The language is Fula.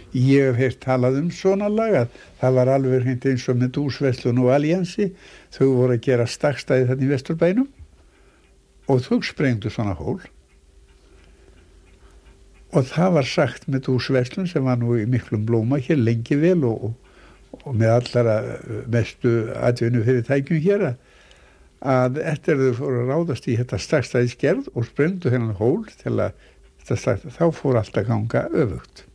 Ég hef heyrt talað svona lagað. Það var alveg hreint eins og með Dúsverslun og Alliansi. Þau voru að gera stakstæði þarna í Vesturbænum og þau sprengdu svona hól. Og það var sagt með Dúsverslun sem var nú í miklum blóma hér lengi vel og með allara mestu atvinnufyrirtækjum hér að eftir þau fóru að ráðast í þetta stakstæðisgerð og sprengdu þennan hól til að þá fór allt að ganga öfugt.